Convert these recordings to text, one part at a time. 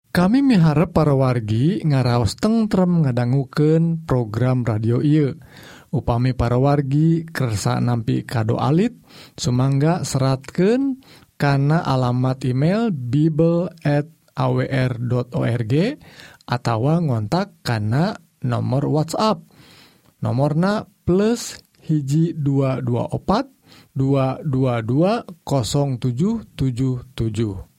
Kami miharep para wargi ngaraos tentrem ngadangukeun program radio ieu. Upami para wargi kersa nampi kado alit, sumangga seratkeun kana alamat email bible@awr.org atawa ngontak kana nomor WhatsApp. Nomorna +1 224 222 0777.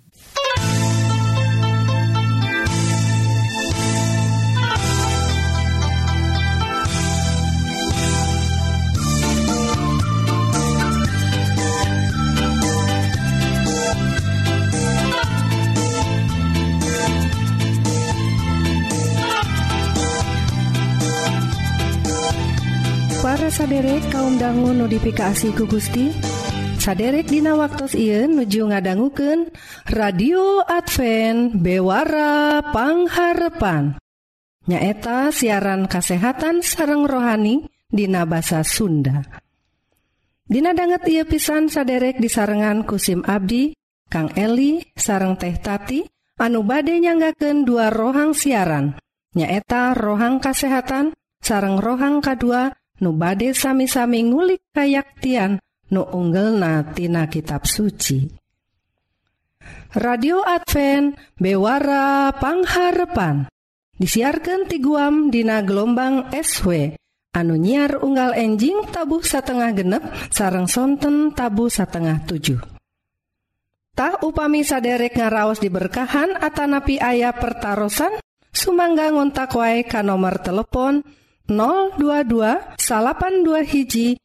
Para saderek kaum dangu notifikasi ku Gusti. Saderek dina waktos ieu nuju ngadangukeun Radio Advent Bewara Pangharepan. Nyaeta siaran kasehatan sareng rohani dina basa Sunda. Dina danget ieu pisan saderek disarengan kusim abdi Kang Eli sareng Teh Tati anu bade nyanggakeun dua rohang siaran. Nyaeta rohang kasehatan sareng rohang kadua nu bade sami-sami ngulik kayaktian nu unggelna tina kitab suci. Radio Advent Bewara Pangharepan disiarkeun ti Guam dina gelombang SW anu nyiar unggal enjing tabuh 1,5 genep sareng sonten tabuh 6,7. Tah upami saderek ngaraos diberkahan atanapi aya pertarosan sumangga ngontak wae ka nomor telepon 022 82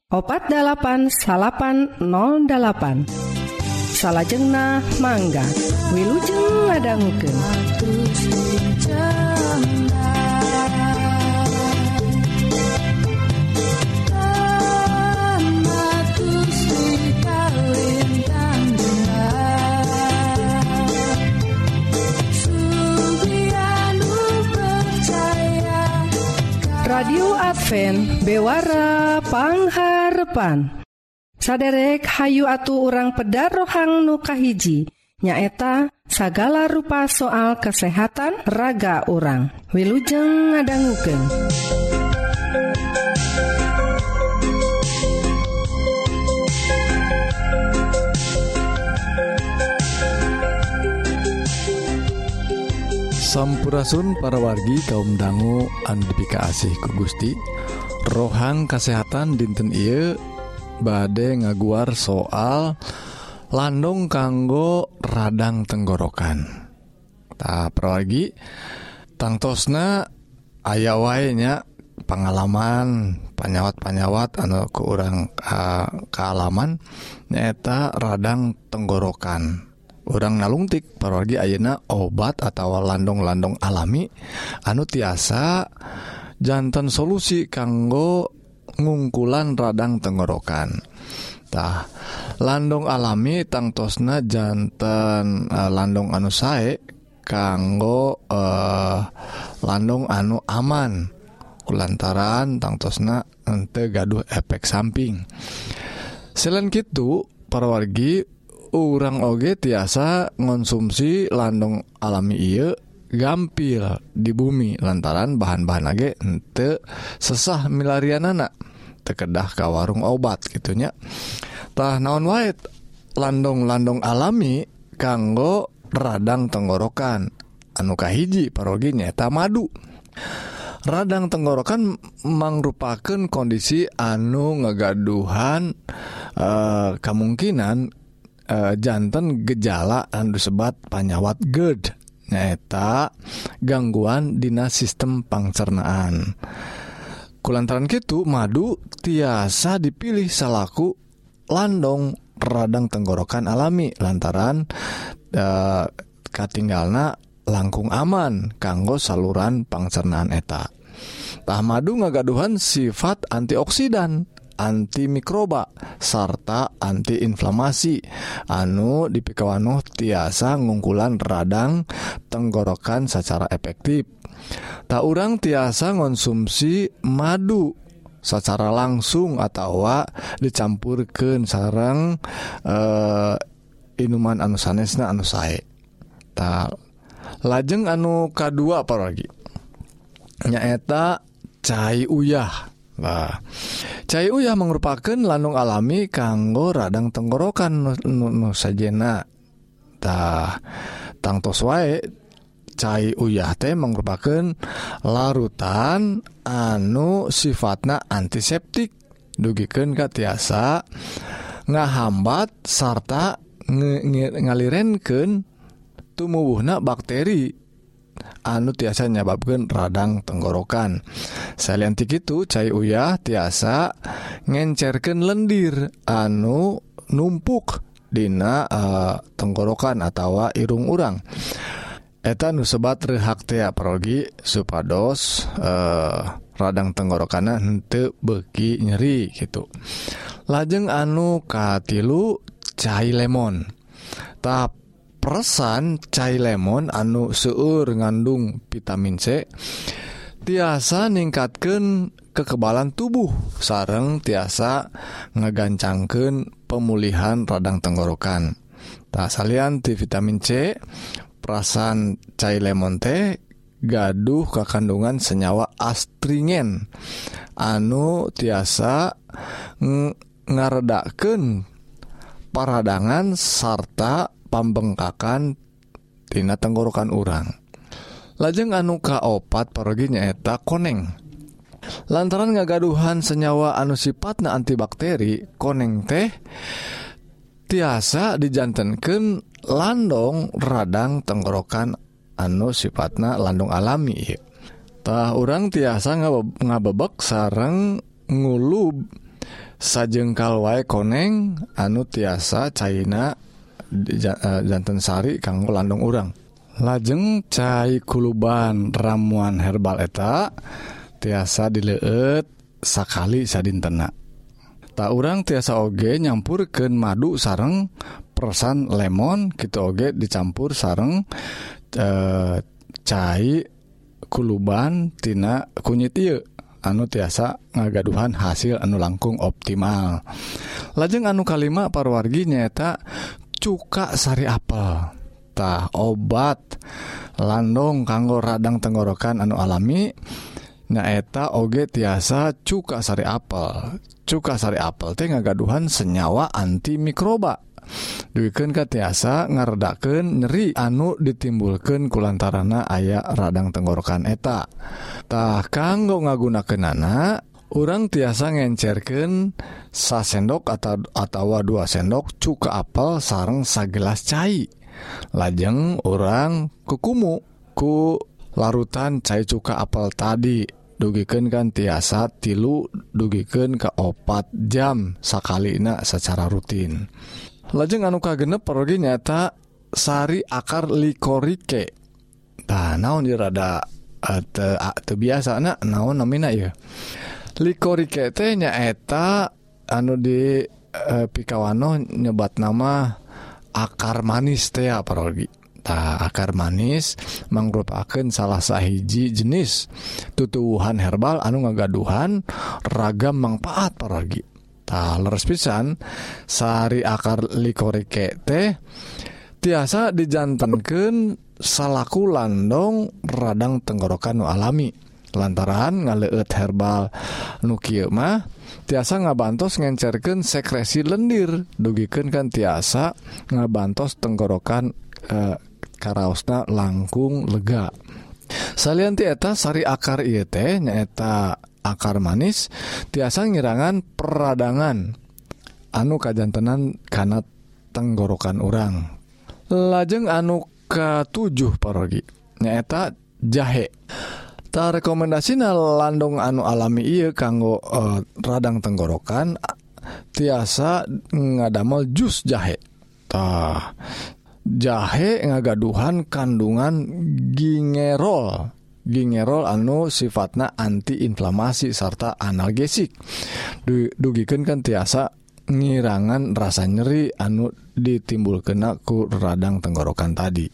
48 08. Salajengna mangga wilujeng ngadangukeun. Radio Advent Bewara Pangharepan. Saderek hayu atu urang pedar rohang nu kahiji, nyaeta sagala rupa soal kesehatan raga urang. Wilujeng ngadangukeun. Sampurasun para wargi kaum dangu anu dipikaasih ku Gusti. Rohang kesehatan dinten ieu bade ngaguar soal landung kanggo radang tenggorokan. Tah para wargi tangtosna aya wae nya pengalaman panyawat-panyawat anu ku urang kaalaman nyaeta radang tenggorokan. Urang nalungtik parwargi ayeuna obat atau landung-landung alami anu tiasa janten solusi kanggo ngungkulan radang tenggorokan. Tah landung alami tangtosna janten landung anu sae kanggo landung anu aman kulantaran tangtosna henteu gaduh efek samping. Selain kitu parwargi urang oge tiasa ngonsumsi landung alami ieu gampil di bumi lantaran bahan-bahan age henteu sesah milarianana teu kedah ka warung obat gitunya. Tah naon wae landung-landung alami kanggo radang tenggorokan anu kahiji parogi nyaeta madu. Radang tenggorokan mangrupakeun kondisi anu ngagaduhan kemungkinan janten gejala anu disebat panyawat GERD nyaeta gangguan dina sistem pangcernaan. Kulantaran kitu madu tiasa dipilih salaku landung radang tenggorokan alami lantaran katinggalna langkung aman kanggo saluran pangcernaan eta. Tah madu ngagaduhan sifat antioksidan, antimikroba sarta antiinflamasi anu dipikawanoh tiasa ngungkulan radang tenggorokan secara efektif. Tak urang tiasa ngonsumsi madu secara langsung atau dicampurkeun sareng inuman anu sanesna anu sae. Tak Lajeng anu kadua parwargi nyaeta cai uyah. Nah, cai uyah merupakan landung alami kanggo radang tenggorokan nu sajena. Tah tangtos wae cai uyah teh merupakan larutan anu sifatna antiseptik, dugikeun ka tiasa ngahambat sarta ngalirenkeun tumuwuhna bakteri anu tiasa nyababkeun radang tenggorokan. Salian ti kitu cai uyah tiasa ngencerkeun lendir anu numpuk dina tenggorokan atawa irung urang. Eta nu sebat rehak teh parwargi supados radang tenggorokanna henteu beuki nyeri gitu. Lajeng anu katilu cai lemon. Tah peresan cai lemon anu seueur ngandung vitamin C tiasa ningkatkeun kekebalan tubuh sareng tiasa ngagancangkeun pemulihan radang tenggorokan. Tah salian ti vitamin C, perasan cai lemon teh gaduh kakandungan senyawa astringen anu tiasa ngaredakeun paradangan sarta pambengkakan tina tenggorokan urang. Lajeng anu kaopat parwargi nyaeta koneng. Lantaran ngagaduhan senyawa anu sipatna antibakteri, koneng teh tiasa dijantenkeun landong radang tenggorokan anu sifatna landung alami. Tah urang tiasa ngabebek sareng ngulub sajengkal wae koneng anu tiasa caina janten sari kanggo landung urang. Lajeng cai kuluban ramuan herbal eta tiasa dileueut sakali sadintenna. Tak urang tiasa oge nyampurkeun madu sareng peresan lemon kitu oge dicampur sareng cai kuluban tina kunyit ieu anu tiasa ngagaduhan hasil anu langkung optimal. Lajeng anu kalima parwargi nyaeta cuka sari apel. Tah obat landong kanggo radang tenggorokan anu alami nyaeta oge tiasa cuka sari apel. Cuka sari apel teh ngagaduhan senyawa antimikroba. Duikeun ka tiasa ngaredakeun nyeri anu ditimbulkeun kulantaranna aya radang tenggorokan eta. Tah kanggo ngagunakeunana urang tiasa ngencerkeun sasendok atawa 2 sendok cuka apel sareng sagelas cai. Lajeng urang kukumu ku larutan cai cuka apel tadi. Dugikeun kan tiasa 3 dugikeun ka 4 jam sakalina secara rutin. Lajeng anu kagenep parwargi nyata sari akar likorike. Tah naon ieu rada teu biasana naon namina ieu. Likorike teh nyaeta anu di pikawano nyebat nama akar manis teh parwargi. Tah akar manis mangrupakeun salah sahiji jenis tutuwuhan herbal anu ngagaduhan ragam mangpaat parwargi. Tah leres pisan sari akar likorike teh tiasa dijantenkeun salaku landong radang tenggorokan nu alami. Lantaran ngaleueut herbal nu kieu mah tiasa ngabantos ngencerkeun sekresi lendir, dugikeun kan tiasa ngabantos tenggorokan karaosna langkung lega. Salian ti eta sari akar ieu teh nyaeta akar manis tiasa ngirangan peradangan anu kajantenan kana tenggorokan urang. Lajeng anu ka-7 parwargi nyaeta jahe. Ta rekomendasina landung anu alami ieu kanggo radang tenggorokan tiasa ngadamel jus jahe. Tah jahe ngagaduhan kandungan gingerol. Gingerol anu sifatna antiinflamasi sarta analgesik. Dugikeun kan tiasa ngirangan rasa nyeri anu ditimbulkeun ku radang tenggorokan tadi.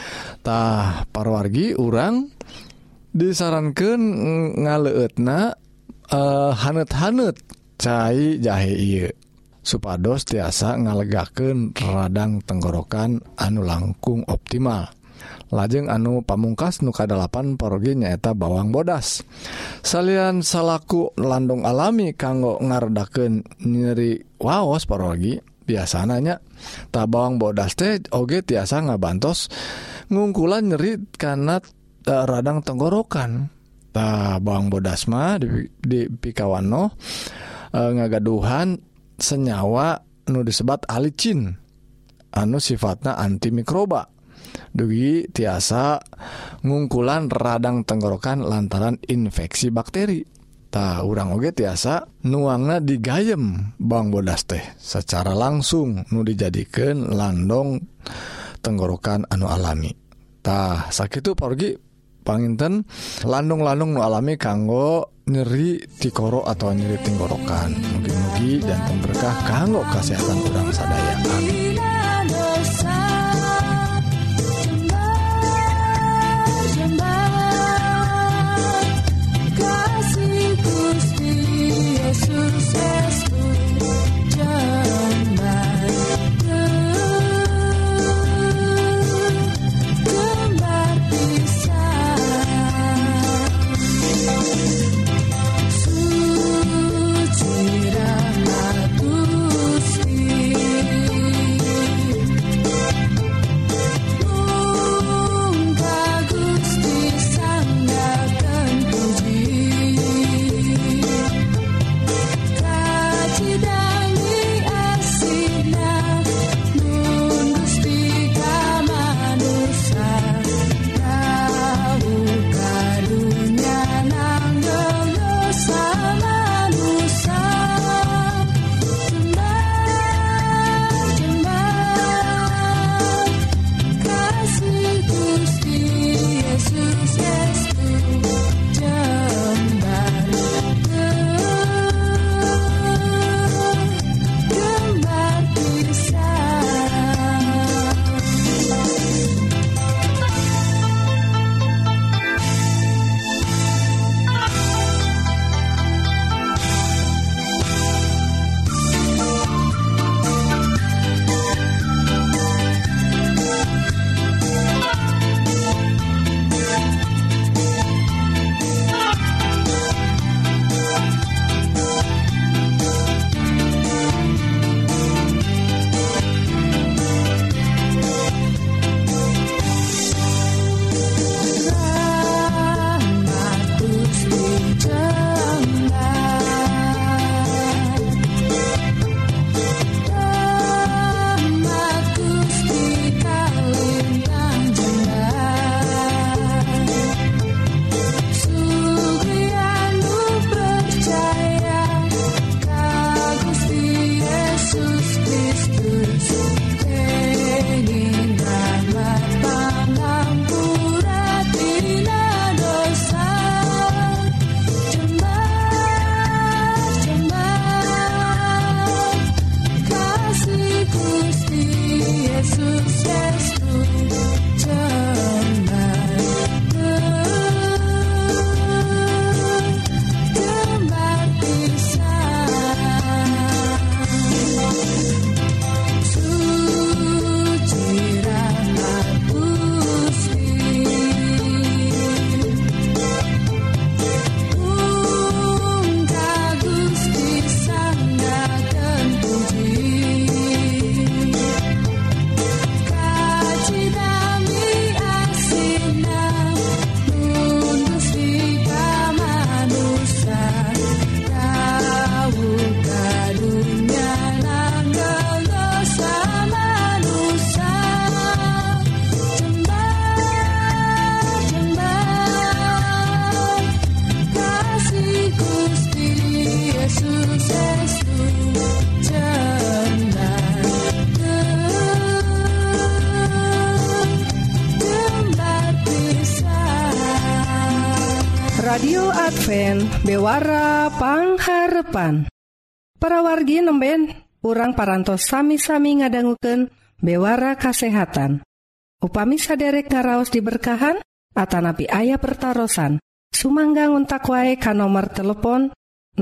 Tah parwargi urang disarankeun ngaleueutna haneut-haneut cai jahe ieu supados tiasa ngalegakeun radang tenggorokan anu langkung optimal. Lajeng anu pamungkas nu ka-8 parogi nyaeta bawang bodas. Salian salaku landung alami kanggo ngaredakeun nyeri waos parogi, biasananya tah bawang bodas teh oge tiasa ngabantos ngungkulan nyeri kana radang tenggorokan. Tah bawang bodas mah di pikawano ngagaduhan senyawa nu disebat alicin anu sifatna antimikroba. Dugi tiasa ngungkulan radang tenggorokan lantaran infeksi bakteri. Tah urang oge tiasa nuangna digayem bawang bodas teh secara langsung nu dijadikeun landong tenggorokan anu alami. Tah sakitu parogi panginten landung-landung nu alami kanggo nyeri tikoro atau nyeri tenggorokan. Mugi-mugi dan berkah kanggo kesehatan urang sadaya. Amin. Radio Advent Bewara Pangharepan. Para wargi nemben urang parantos sami-sami ngadangukeun bewara kasehatan. Upami saderek ngaraos diberkahan atanapi aya pertarosan, sumangga nguntak wae ka nomor telepon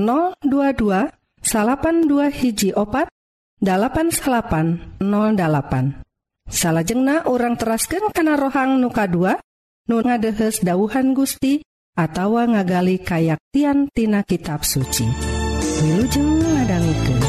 022 82 hiji 4 8808. Salajengna urang teraskeun kana rohang nu kadua nu ngadehes dawuhan Gusti atawa ngagali kayaktian tina kitab suci. Wilujeng ngadangikeun.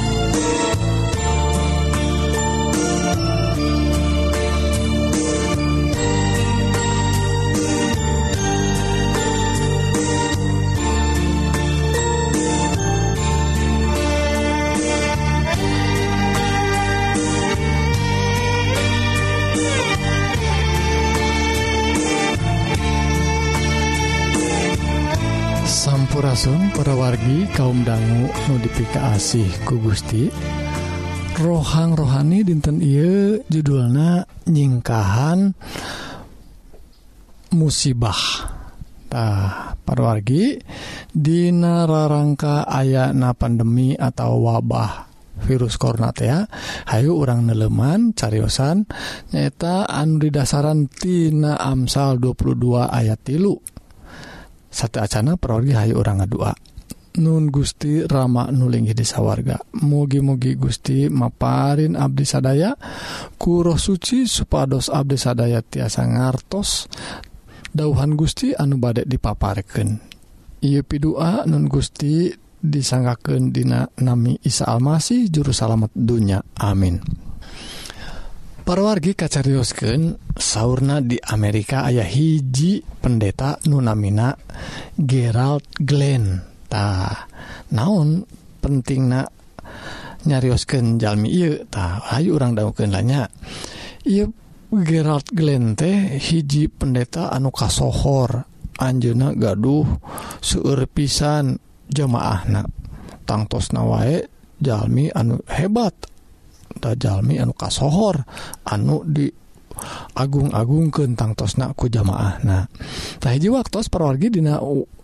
Sampurasun para wargi kaum dangu nu dipikaasih ku Gusti. Rohang rohani dinten ieu judulna nyingkahan musibah. Tah, para wargi dina rarangka ayana pandemi atau wabah virus corona teh ya, hayu urang neuleman cariosan nyaeta anu didasaran tina Amsal 22 ayat 3. Sate acana perwargi hayu urang ngadua. Nun Gusti rama nuling di sawarga. Mugi-mugi Gusti maparin abdi sadaya ku roh suci supados abdi sadaya tiasa ngartos dauhan Gusti anu bade dipaparkeun. Ieu pidua nun Gusti disanggakeun dina nami Isa Almasih juru salamet dunya. Amin. Para wargi kacarioskeun saurna di Amerika aya hiji pendeta nu namina Gerald Glenn. Tah, naon pentingna nyarioskeun jalmi ieu? Tah, hayu urang dawuhkeun lah nya. Ieu Gerald Glenn teh hiji pendeta anu kasohor, anjeunna gaduh seueur pisan jamaahna. Tangtosna wae jalmi anu hebat. Da jalmi anu kasohor anu di agung-agungkeun tangtosna ku jamaahna. Tah hiji waktos parawargi dina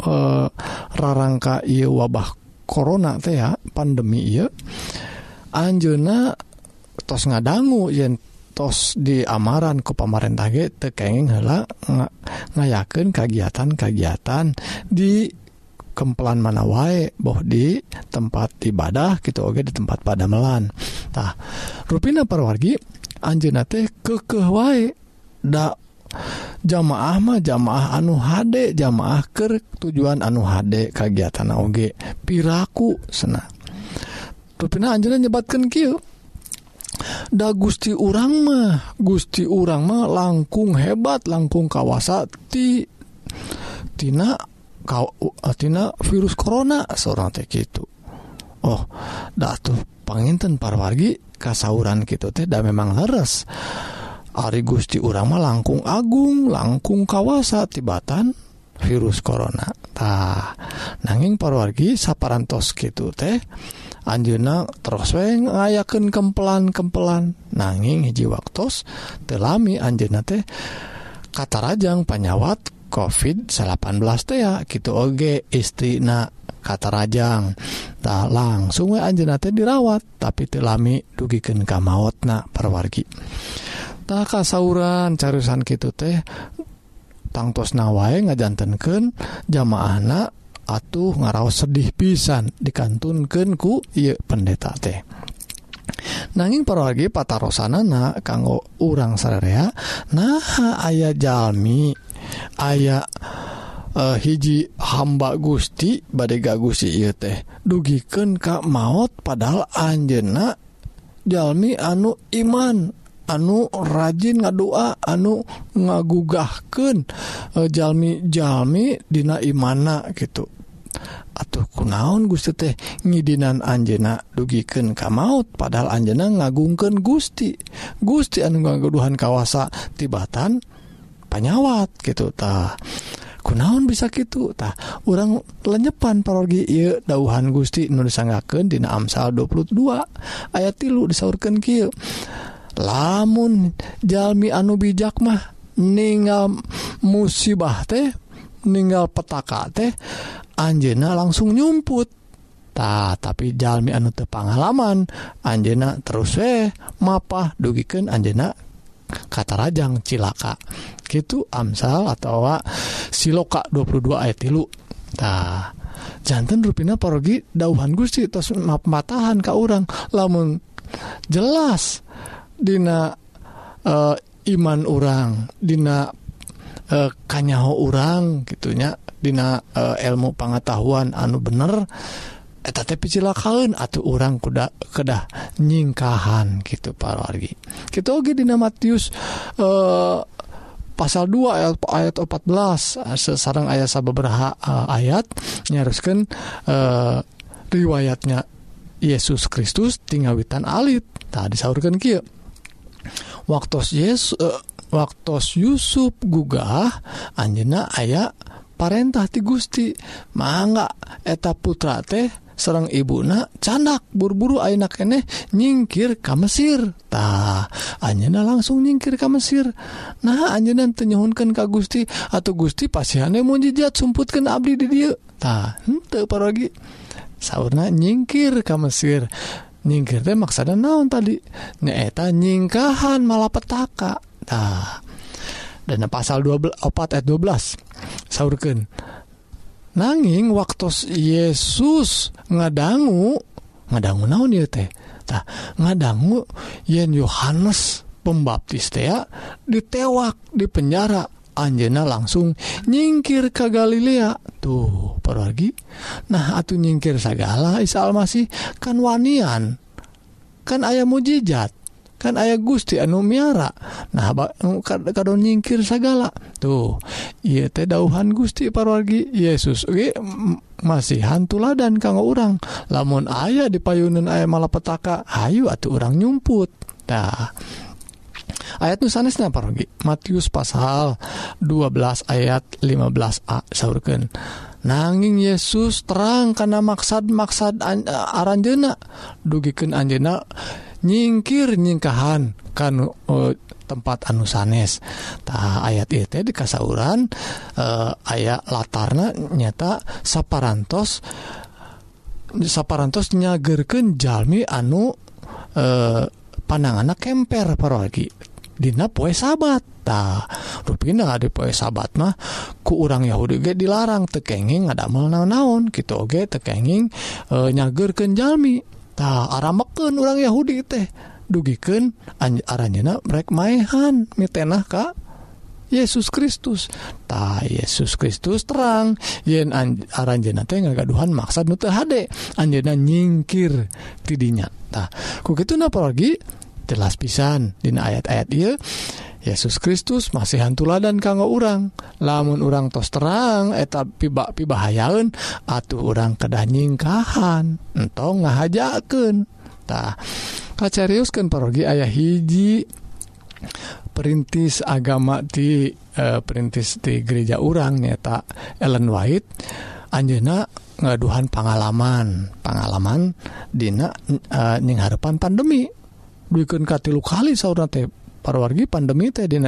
rarangka ieu wabah corona teh ya, pandemi ieu anjeunna tos ngadangu yen tos diamaran ku pamarentah ge teu kenging heula ngayakeun kagiatan-kagiatan di kempelan mana wae, boh di tempat ibadah gitu oge di tempat padamelan. Tah, rupina parawargi anjeunna teh keukeuh wae da jamaah mah jamaah anu hade, jamaah keur tujuan anu hade kagiatan oge piraku cenah. Rupina anjeunna nyebatkeun kieu. Da Gusti urang mah langkung hebat, langkung kawasa tina virus corona seorang teh gitu. Oh, dah tuh panginten parawargi kasauran gitu teh da memang leres. Ari Gusti urang mah langkung agung, langkung kawasa tibatan virus corona. Tah, nanging parawargi saparantos gitu teh anjeunna terus we ngayakeun kempelan-kempelan. Nanging hiji waktos teu lami anjeunna teh katarajang panyawat COVID-19 teh ya gitu oge istrina katarajang. Tah langsung we anjeunna teh dirawat tapi teu lami dugikeun ka maotna parawargi. Tah kasauran cariusan kitu teh tangtosna wae ngajantenkeun jamaahna atuh ngaraos sedih pisan dikantunkeun ku ieu pendeta teh. Nanging parawargi patarosanana kanggo urang sadaya naha aya jalmi aya hiji hamba Gusti bade gagusi ieu teh dugikeun ka maot padahal anjeunna jalmi anu iman, anu rajin ngadoa, anu ngagugahkeun jalmi-jalmi dina imanna gitu. Atuh kunaon Gusti teh ngidinan anjeunna dugikeun ka maot padahal anjeunna ngagungkeun Gusti anu ngaguduhan kawasa tibatan panyawat gitu. Tah kunaon bisa gitu? Tah urang lenyepan parawargi ieu dawuhan Gusti nu disanggakeun dina Amsal 22 ayat 3 disaurkeun kieu. Lamun jalmi anu bijak mah ninggal musibah teh, ninggal petaka teh anjeunna langsung nyumput. Tah tapi jalmi anu teu pangalaman anjeunna terus we mapah dugikeun anjeunna katarajang cilaka. Kitu Amsal atawa Siloka 22 ayat 3. Tah janten rupina parawargi dawuhan Gusti tos matahan ka urang lamun jelas dina iman orang dina kanyaho orang gitunya dina ilmu pengetahuan anu bener eta teh picilakaeun atuh urang kedah nyingkahan gitu parawargi. Kitu oge dina Matius pasal 2 ayat 14 sareng aya sababaraha ayat nyaroskeun riwayatnya Yesus Kristus tinggawitan alit. Tah disaurkeun kieu. Waktos Yusuf gugah anjeunna aya parentah ti Gusti mangga eta putra teh sareng ibuna candak buru-buru ayeuna keneh nyingkir ka Mesir. Tah anjeunna langsung nyingkir ka Mesir. Nah anjeunna teu nyuhunkeun ka Gusti atuh Gusti pasihane mujizat sumputkeun abdi di dieu. Tah henteu parogi saurna nyingkir ka Mesir. Nyingkir teh maksudna naon tadi? Nyaeta nyingkahan malapetaka. Tah dan pasal 4 ayat 12 saurkeun nanging waktos Yesus ngadangu naon ieu teh? Tah ngadangu yen Yohanes Pembaptis teh ditewak di penjara, anjeunna langsung nyingkir ka Galilea. Tuh parawargi. Nah atuh nyingkir sagala Isa Almasih kan wanian. Kan aya mujizat. Kan aya Gusti anu miara. Nah kadon nyingkir sagala. Tuh ieu teh dawuhan Gusti parawargi. Yesus ge masih hantuladan kanggo urang. Lamun aya di payuneun aya malapetaka, hayu atuh urang nyumput. Tah ayat nu sanesna parawargi. Matius pasal 12 ayat 15a saurkeun. Nanging Yesus terang kana maksad-maksad aranjeunna dugikeun anjeunna nyingkir nyingkahan kan tempat anu sanes. Tah ayat ieu teh dikasauran aya latarna nyata saparantos nyageurkeun jalmi anu pandanganna kemper parawargi dina poe Sabat. Tah rupina di poe Sabat mah ku urang Yahudi ge dilarang teu kenging ngadamel naon-naon kitu oge teu kenging nyageurkeun jalmi. Tah aramekeun urang Yahudi teh dugikeun aranjeunna rek maehan mitenah ka Yesus Kristus. Tah Yesus Kristus terang yen aranjeunna teh ngagaduhan maksad nu teu hade, anjeunna nyingkir ti dinya. Tah ku kituna parawargi jelas pisan dina ayat-ayat ieu Yesus Kristus masih hantuladan kanggo urang. Lamun urang tos terang eta pibahayaeun atuh urang kedah nyingkahan entong ngahajakeun. Tah kacariuskeun parogi aya hiji perintis agama di gereja urang nyata Ellen White. Anjeunna ngaduhan pengalaman dina nyingharepan pandemi. Duikeun ka 3 kali saurna teh parawargi pandemi teh dina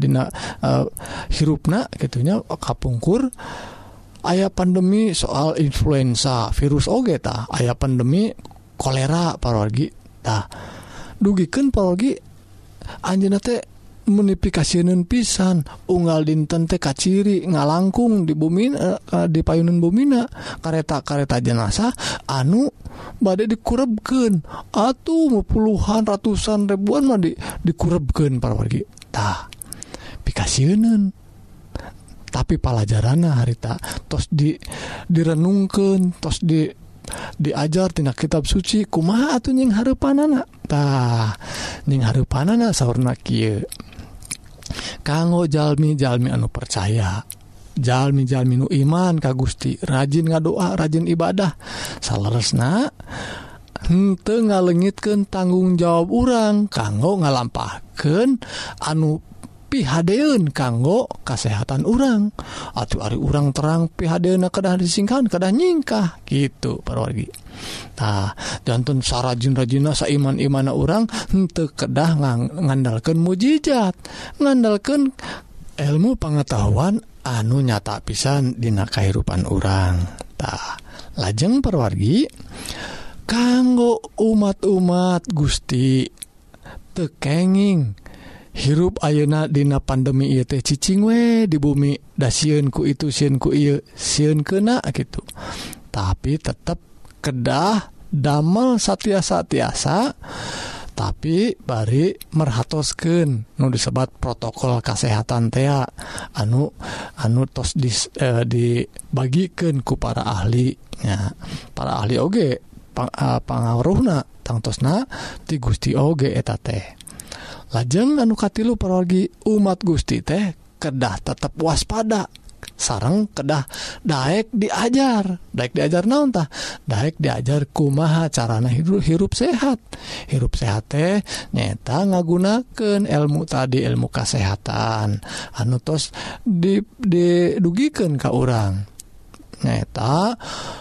hirupna gitunya kapungkur. Aya pandemi soal influenza virus oge tah aya pandemi kolera parawargi. Tah dugikeun parawargi anjeunna teh menipikasieun pisan unggal dinten teh kaciri ngalangkung di bumi di payuneun bumina kareta jenazah anu bade dikurebkeun atuh puluhan ratusan ribuan mah dikurebkeun parawargi. Tah pikasieun tapi palajaranna harita tos direnungkeun tos diajar tina kitab suci kumaha atuh nying hareupanana. Tah nying hareupanana saurna kieu kanggo jalmi-jalmi anu percaya, jalmi-jalmi nu iman ka Gusti, rajin ngadoa, rajin ibadah, saleresna henteu ngaleungitkeun tanggung jawab urang kanggo ngalampahkeun anu pihadeun kanggo kasehatan urang. Atuh ari urang terang pihadeuna kedah disingkahan, kedah nyingkah kitu parawargi. Tah jantun sarajin-rajinna saiman-imanna urang henteu kedah ngandalkeun mujizat, ngandalkeun ilmu pengetahuan anu nyata pisan dina kahirupan urang. Tah lajeng parawargi kanggo umat-umat Gusti teu kenging hirup ayeuna dina pandemi ieu teh cicing we di bumi da sieun ku itu sieun ku ieu sieun keuna kitu. Tapi tetep kedah damel satiasa tapi bari merhatoskeun nu disebat protokol kesehatan teh anu tos dibagikeun ku para ahli nya. Para ahli oge pangaruhna tangtosna ti Gusti oge eta teh. Lajeng anu katilu parawargi umat Gusti teh kedah tetep waspada sareng kedah daek diajar naon tah daek diajar kumaha carana hirup sehat teh nyata ngagunakeun ilmu kesehatan anu tos didugikeun ka urang nyata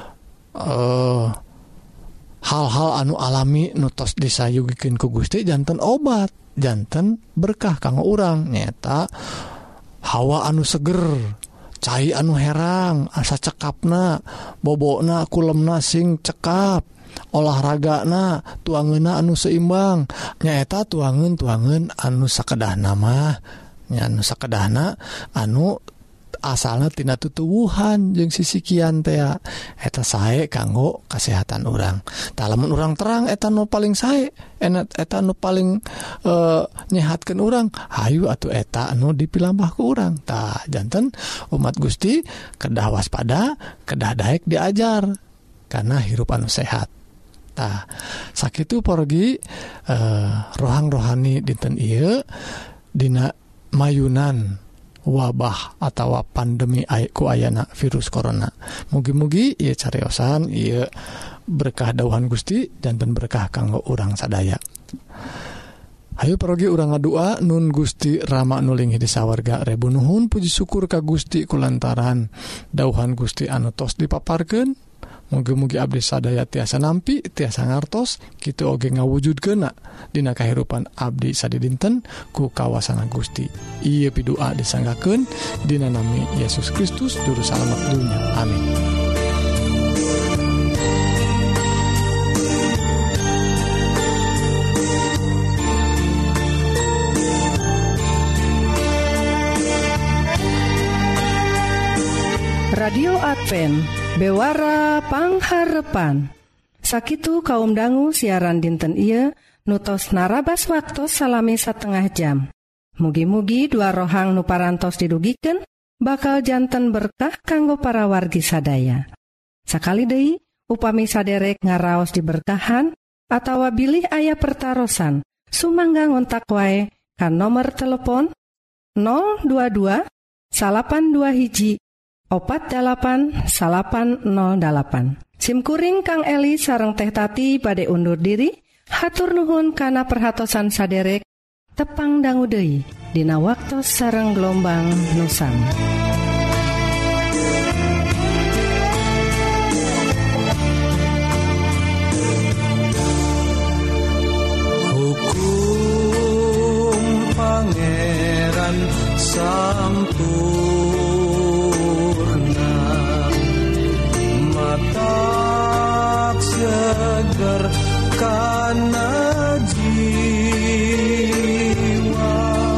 hal-hal anu alami nu tos disayugikeun ku Gusti janten obat janten berkah kanggo urang nyata hawa anu seger cai anu herang asa cekapna bobokna kulemna sing cekap olahragana tuangeunna anu seimbang nyaeta tuangeun anu sakedahna mah nya anu sakedahna anu asalna tina tutuwuhan jeung sisikian teh eta sae kanggo kesehatan urang. Tah lamun urang terang eta nu paling sae, eta nu paling nyehatkeun urang, hayu atuh eta anu dipilambah ku urang. Tah janten umat Gusti kedah waspada, kedah daek diajar karena hirup anu sehat. Tah sakitu parogi rohang rohani dinten ieu dina mayunan wabah atau pandemi ku ayana virus corona. Mugi-mugi ieu cariosan ieu berkah dawuhan Gusti janten berkah kanggo urang sadaya. Hayu parogi urang ngadua nun Gusti Rama nuling di sawarga rebu nuhun puji syukur ka Gusti kulantaran dawuhan Gusti anu tos dipaparkeun. Mugi-mugi abdi sadaya tiasa nampi tiasa ngartos kitu oge ngawujudkeunna dina kahirupan abdi sadidinten ku kawasana Gusti. Ieu pidua disanggakeun dina nami Yesus Kristus juru salamet dunya. Amin. Radio Advent Bewara Pangharepan. Sakitu kaum dangu siaran dinten ieu nutos narabas waktu salami satengah jam. Mugi-mugi dua rohang nu parantos didugikeun bakal janten berkah kanggo para wargi sadaya. Sakali deui upami saderek ngaraos diberkahan atawa bilih aya pertarosan sumangga ngontak wae ka nomor telepon 022 821 4808. Simkuring Kang Eli sareng Teh Tati bade undur diri. Hatur nuhun kana perhatosan saderek. Tepang dangu deui dina waktos sareng gelombang nusan. Hukum Pangeran sampun tak seger kana jiwa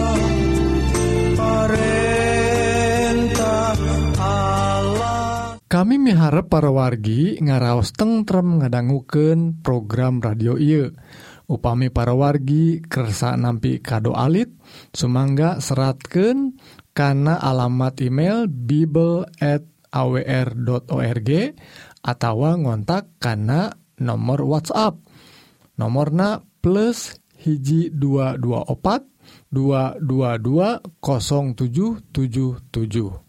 parentah Allah. Kami miharep para wargi ngaraos tentrem ngadangukeun program radio ieu. Upami para wargi kersa nampi kado alit sumangga seratkeun kana alamat email bible@awr.org atawa ngontak kana nomor WhatsApp. Nomorna +1 224 222 0777.